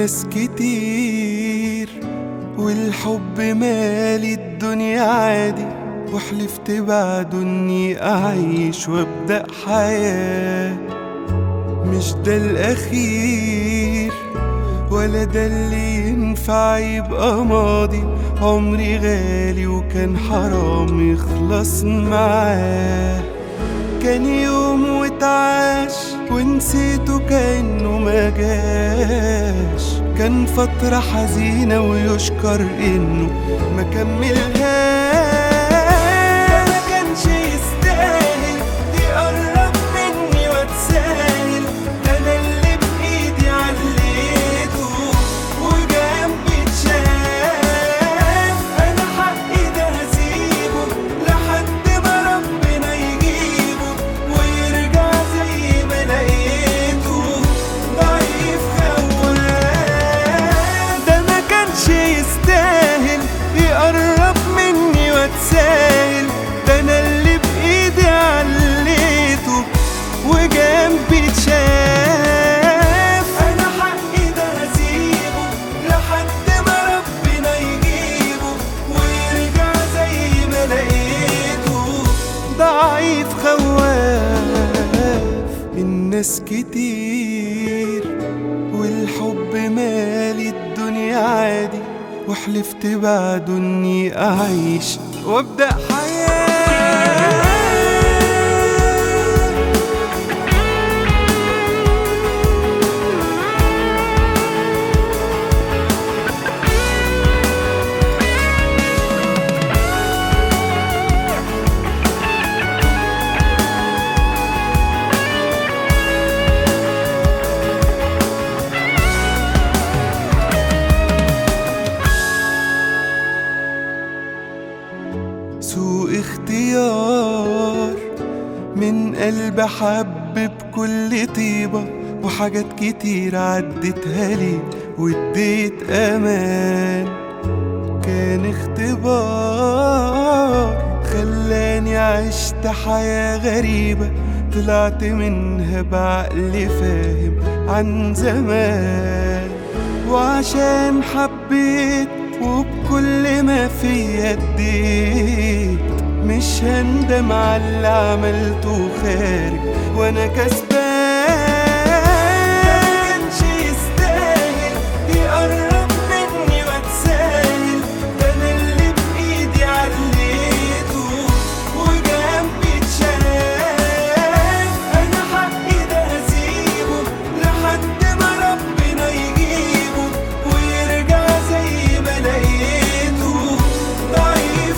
الناس كتير والحب مالي الدنيا عادي، وحلفت بعده اني اعيش وابدأ حياة. مش ده الاخير ولا ده اللي ينفع يبقى ماضي، عمري غالي وكان حرام يخلص معاه. كان يوم واتعاش ونسيته كأنه ما جاش، كان فترة حزينة ويشكر انه ما كملهاش. ما كانش يستاهل يقرب مني واتساهل، انا اللي بايدي عليته وجنبي اتشاف. انا حقي ده هسيبه لحد ما ربنا يجيبه ويرجع زي ما لقيته ضعيف خواف. ده ما كانش يستاهل يقرب مني واتساهل، ده انا اللي بايدي عليته وجنبي اتشاف. انا حقي ده هسيبه لحد ما ربنا يجيبه ويرجع زي ما لقيته ضعيف خواف. الناس كتير والحب مالي الدنيا عادي، وحلفت بعده اني اعيش وابدأ حياة. سوء اختيار من قلب حب بكل طيبة، وحاجات كتير عدتها لي واديت امان. كان اختبار خلاني عشت حياة غريبة، طلعت منها بعقل فاهم عن زمان. وعشان حبيت وبكل ما فيا اديت، مش هندم على اللي عملته خارج وانا كسبان. مكانش يستاهل يقرب مني واتساهل، ده انا اللي بايدي عليته وجنبي اتشاف. انا حقي ده هسيبه لحد ما ربنا يجيبه ويرجع زي ما لقيته ضعيف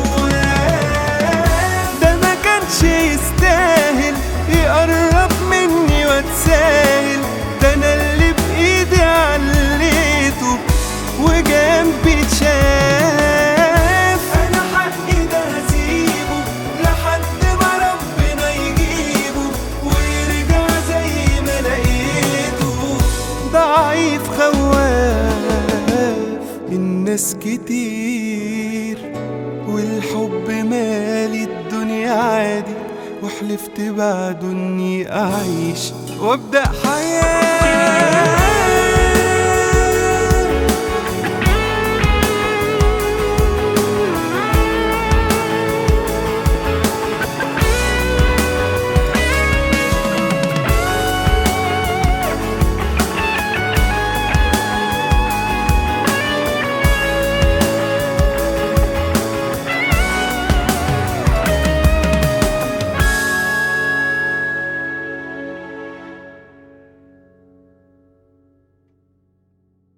خواف. ده ما كانش يستاهل يقرب مني واتساهل، ده انا اللي بايدي عليته وجنبي اتشاف. انا حقي ده هسيبه لحد ما ربنا يجيبه ويرجع زي ما لقيته ضعيف خواف. الناس كتير والحب مالي الدنيا عادي، وحلفت بعده اني اعيش وابدأ حياة.